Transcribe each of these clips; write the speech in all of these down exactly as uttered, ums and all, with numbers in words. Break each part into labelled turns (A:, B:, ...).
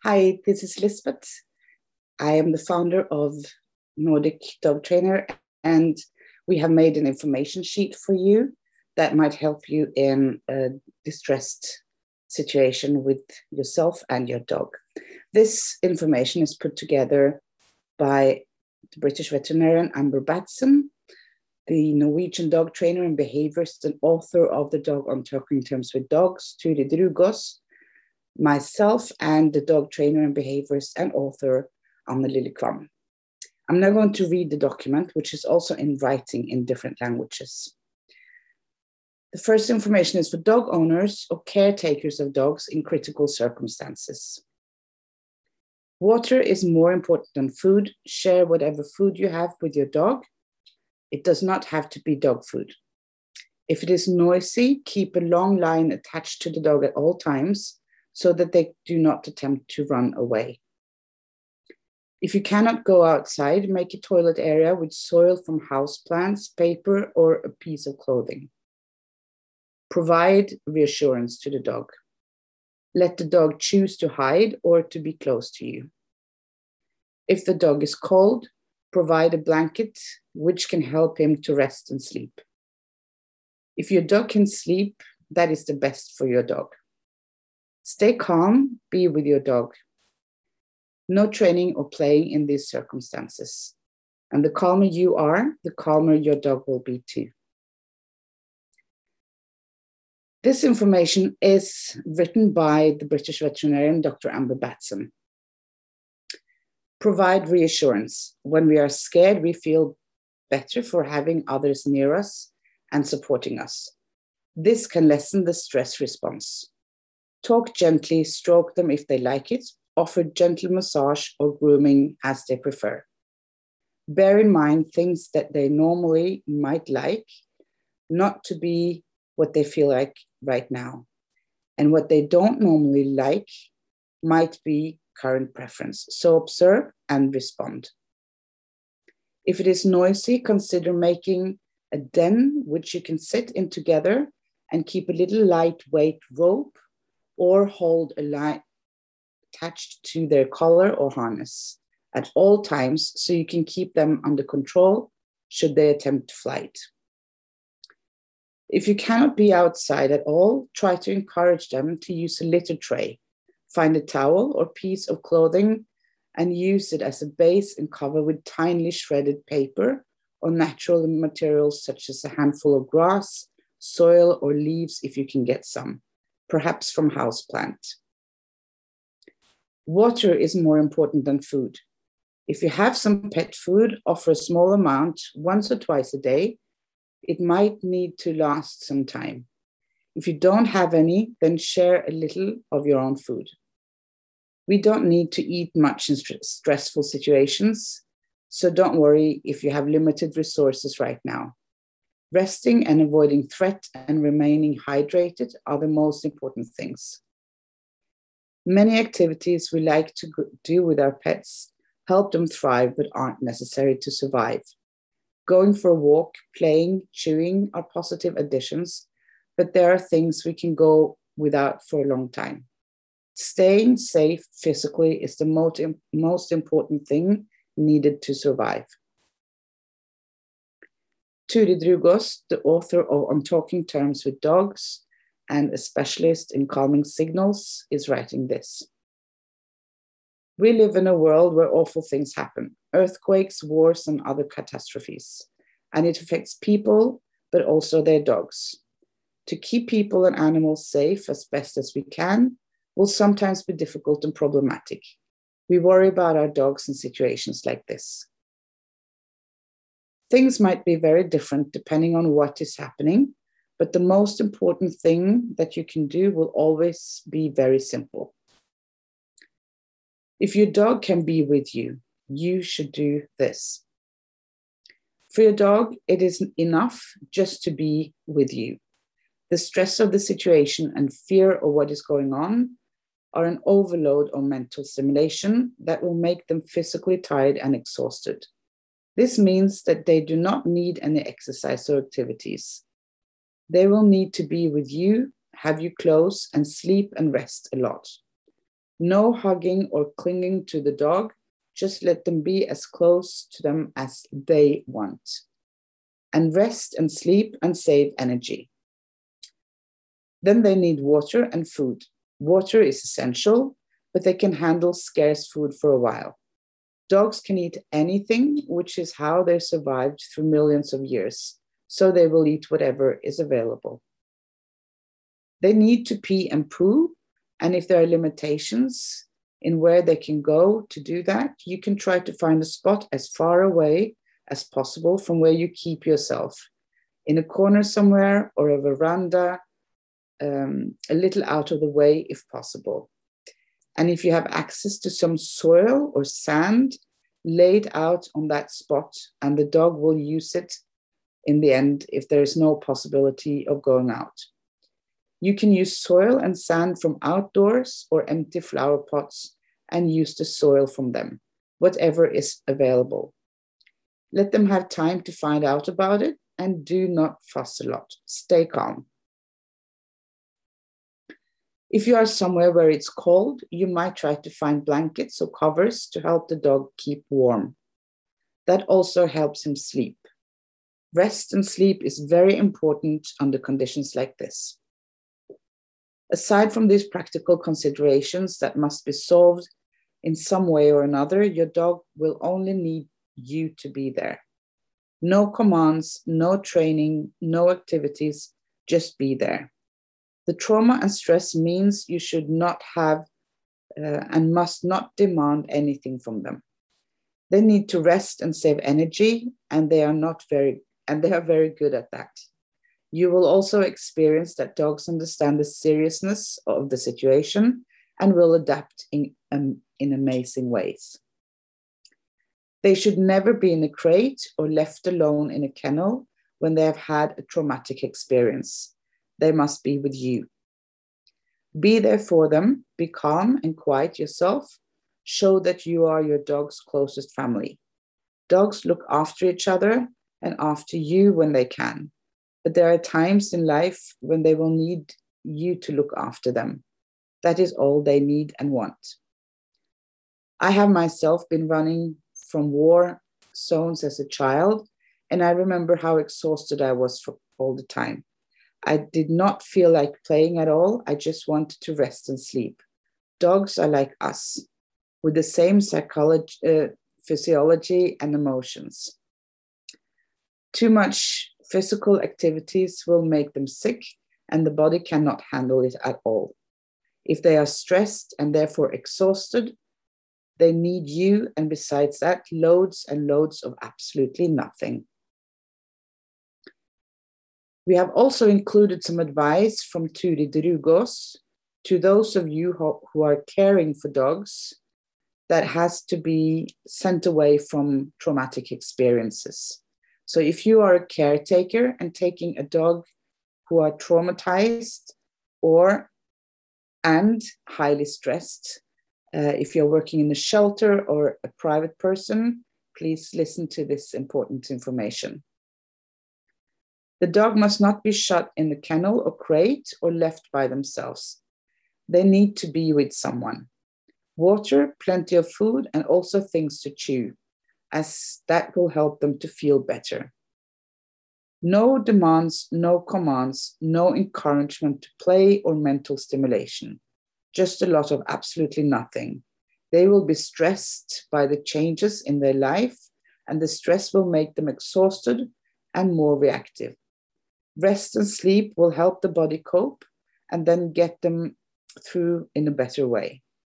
A: Hi, this is Lisbeth. I am the founder of Nordic Dog Trainer, and we have made an information sheet for you that might help you in a distressed situation with yourself and your dog. This information is put together by the British veterinarian Amber Batson, the Norwegian dog trainer and behaviorist and author of the Dog on Talking Terms with Dogs, Turid Rugås, myself, and the dog trainer and behaviorist and author, Anne Lillekvam. I'm now going to read the document, which is also in writing in different languages. The first information is for dog owners or caretakers of dogs in critical circumstances. Water is more important than food. Share whatever food you have with your dog. It does not have to be dog food. If it is noisy, keep a long line attached to the dog at all times so that they do not attempt to run away. If you cannot go outside, make a toilet area with soil from houseplants, paper, or a piece of clothing. Provide reassurance to the dog. Let the dog choose to hide or to be close to you. If the dog is cold, provide a blanket which can help him to rest and sleep. If your dog can sleep, that is the best for your dog. Stay calm, be with your dog. No training or playing in these circumstances. And the calmer you are, the calmer your dog will be too. This information is written by the British veterinarian, Doctor Amber Batson. Provide reassurance. When we are scared, we feel better for having others near us and supporting us. This can lessen the stress response. Talk gently, stroke them if they like it, offer gentle massage or grooming as they prefer. Bear in mind things that they normally might like, not to be what they feel like right now. And what they don't normally like might be current preference. So observe and respond. If it is noisy, consider making a den which you can sit in together and keep a little lightweight rope or hold a line attached to their collar or harness at all times so you can keep them under control should they attempt flight. If you cannot be outside at all, try to encourage them to use a litter tray. Find a towel or piece of clothing and use it as a base and cover with tinely shredded paper or natural materials such as a handful of grass, soil, or leaves if you can get some, perhaps from houseplant. Water is more important than food. If you have some pet food, offer a small amount once or twice a day. It might need to last some time. If you don't have any, then share a little of your own food. We don't need to eat much in st- stressful situations, so don't worry if you have limited resources right now. Resting and avoiding threat and remaining hydrated are the most important things. Many activities we like to do with our pets help them thrive but aren't necessary to survive. Going for a walk, playing, chewing are positive additions, but there are things we can go without for a long time. Staying safe physically is the most, most important thing needed to survive. Turid Rugås, the author of On Talking Terms with Dogs and a specialist in calming signals, is writing this. We live in a world where awful things happen, earthquakes, wars, and other catastrophes, and it affects people, but also their dogs. To keep people and animals safe as best as we can will sometimes be difficult and problematic. We worry about our dogs in situations like this. Things might be very different depending on what is happening, but the most important thing that you can do will always be very simple. If your dog can be with you, you should do this. For your dog, it is enough just to be with you. The stress of the situation and fear of what is going on are an overload of mental stimulation that will make them physically tired and exhausted. This means that they do not need any exercise or activities. They will need to be with you, have you close, and sleep and rest a lot. No hugging or clinging to the dog. Just let them be as close to them as they want. And rest and sleep and save energy. Then they need water and food. Water is essential, but they can handle scarce food for a while. Dogs can eat anything, which is how they survived through millions of years. So they will eat whatever is available. They need to pee and poo, and if there are limitations in where they can go to do that, you can try to find a spot as far away as possible from where you keep yourself, in a corner somewhere or a veranda, um, a little out of the way if possible. And if you have access to some soil or sand, lay it out on that spot, and the dog will use it in the end if there is no possibility of going out. You can use soil and sand from outdoors or empty flower pots and use the soil from them, whatever is available. Let them have time to find out about it and do not fuss a lot. Stay calm. If you are somewhere where it's cold, you might try to find blankets or covers to help the dog keep warm. That also helps him sleep. Rest and sleep is very important under conditions like this. Aside from these practical considerations that must be solved in some way or another, your dog will only need you to be there. No commands, no training, no activities, just be there. The trauma and stress means you should not have uh, and must not demand anything from them. They need to rest and save energy, and they are not very, and they are very good at that. You will also experience that dogs understand the seriousness of the situation and will adapt in, um, in amazing ways. They should never be in a crate or left alone in a kennel when they have had a traumatic experience. They must be with you. Be there for them, be calm and quiet yourself. Show that you are your dog's closest family. Dogs look after each other and after you when they can. But there are times in life when they will need you to look after them. That is all they need and want. I have myself been running from war zones as a child, and I remember how exhausted I was for all the time. I did not feel like playing at all. I just wanted to rest and sleep. Dogs are like us, with the same psychology, uh, physiology and emotions. Too much physical activities will make them sick, and the body cannot handle it at all. If they are stressed and therefore exhausted, they need you, and besides that, loads and loads of absolutely nothing. We have also included some advice from Turi Drugås to those of you who, who are caring for dogs that has to be sent away from traumatic experiences. So if you are a caretaker and taking a dog who are traumatized or and highly stressed, uh, if you're working in a shelter or a private person, please listen to this important information. The dog must not be shut in the kennel or crate or left by themselves. They need to be with someone. Water, plenty of food, and also things to chew, as that will help them to feel better. No demands, no commands, no encouragement to play or mental stimulation. Just a lot of absolutely nothing. They will be stressed by the changes in their life, and the stress will make them exhausted and more reactive. Rest and sleep will help the body cope and then get them through in a better way.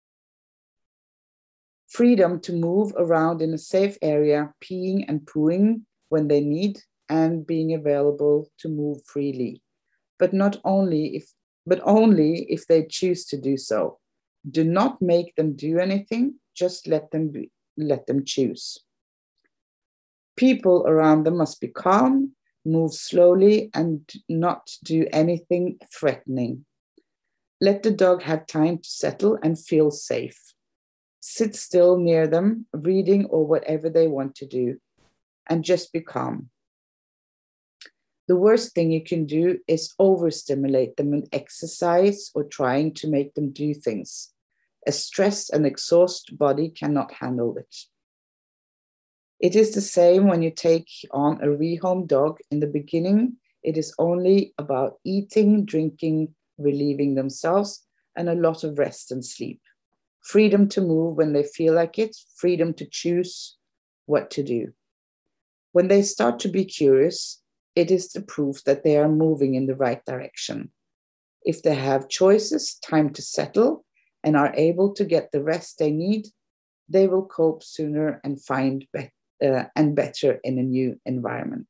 A: Freedom to move around in a safe area, peeing and pooing when they need, and being available to move freely, but not only if, but only if they choose to do so. Do not make them do anything, just let them be, let them choose. People around them must be calm, move slowly, and not do anything threatening. Let the dog have time to settle and feel safe. Sit still near them, reading or whatever they want to do, and just be calm. The worst thing you can do is overstimulate them with exercise or trying to make them do things. A stressed and exhausted body cannot handle it. It is the same when you take on a rehome dog. In the beginning, it is only about eating, drinking, relieving themselves, and a lot of rest and sleep. Freedom to move when they feel like it, freedom to choose what to do. When they start to be curious, it is the proof that they are moving in the right direction. If they have choices, time to settle, and are able to get the rest they need, they will cope sooner and find be- uh, and better in a new environment.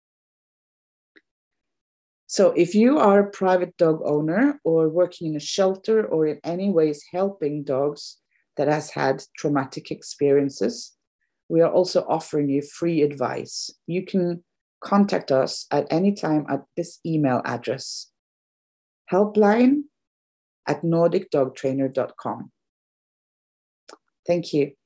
A: So if you are a private dog owner or working in a shelter or in any ways helping dogs that has had traumatic experiences, we are also offering you free advice. You can contact us at any time at this email address, helpline at nordic dog trainer dot com. Thank you.